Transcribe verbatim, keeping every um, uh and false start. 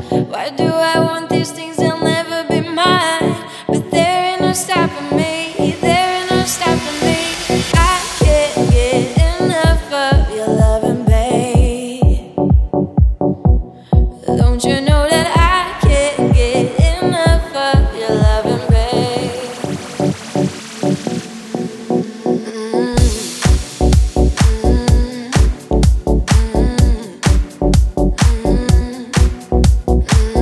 Why do I want these things? They'll never